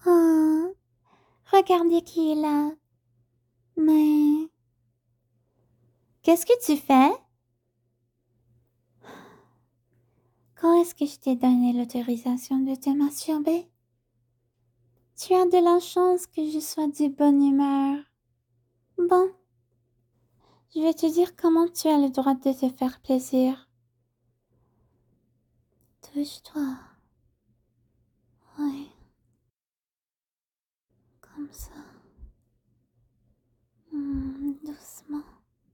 Oh, regardez qui est là. Mais qu'est-ce que tu fais? Quand est-ce que je t'ai donné l'autorisation de te masturber? Tu as de la chance que je sois de bonne humeur. Bon, je vais te dire comment tu as le droit de te faire plaisir. Touche-toi. Oui, comme ça. Doucement.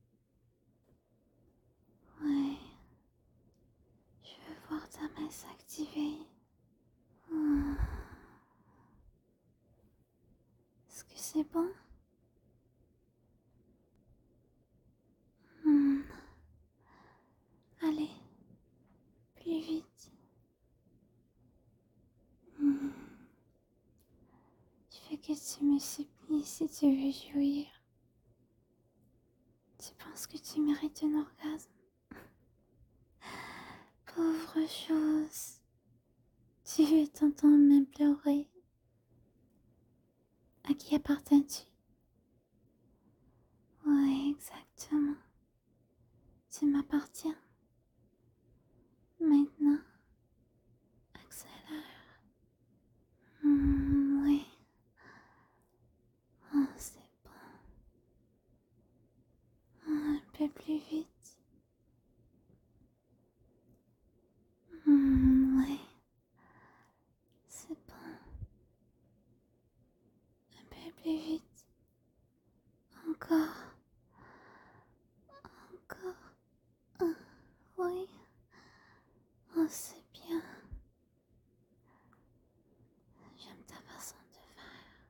Oui, je veux voir ta main s'activer. Hmm. Est-ce que c'est bon? Hmm. Allez, plus vite. Hmm. Je veux que tu me supplies si tu veux jouir. Tu penses que tu mérites un orgasme? Pauvre chose. Tu veux t'entendre m'implorer. À qui appartiens-tu? Oui, exactement. Tu m'appartiens. Maintenant, accélère. Oui. Oh, c'est bon. Un peu plus vite. Oui. C'est bon. Un peu plus vite. Encore. Encore. Ah, oui. Oh, c'est bien. J'aime ta façon de faire.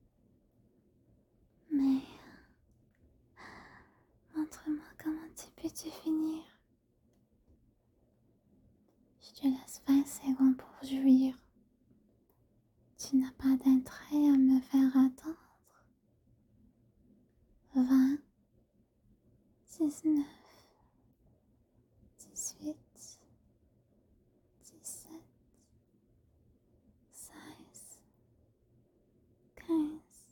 Mais montre-moi comment tu peux te finir. Je te laisse 20 secondes pour jouir. Tu n'as pas d'intérêt à me faire attendre. 20, 19, 18, 17, 16, 15,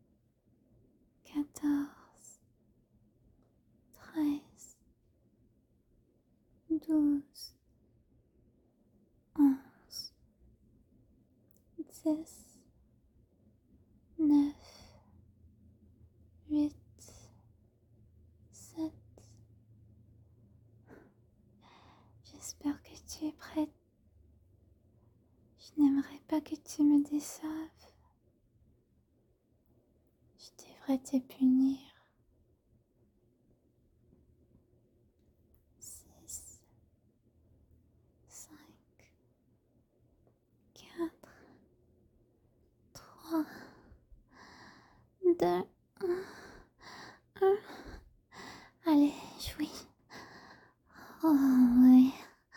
14, 13, 12, 11, 10, 9, 8, 7. J'espère que tu es prête. Je n'aimerais pas que tu me déçoives. Je devrais te punir. 6, 5, 4, 3, 2, 1. Allez, jouis. Oh oui.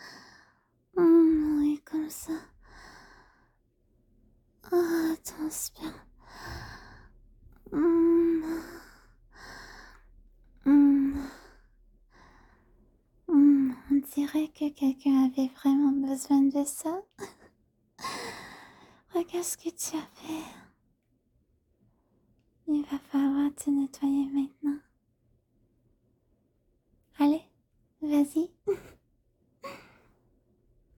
Oui, comme ça. Oh, transpire. Hum, hum, on dirait que quelqu'un avait vraiment besoin de ça. Regarde ce que tu as fait. Il va falloir te nettoyer maintenant. Allez, vas-y.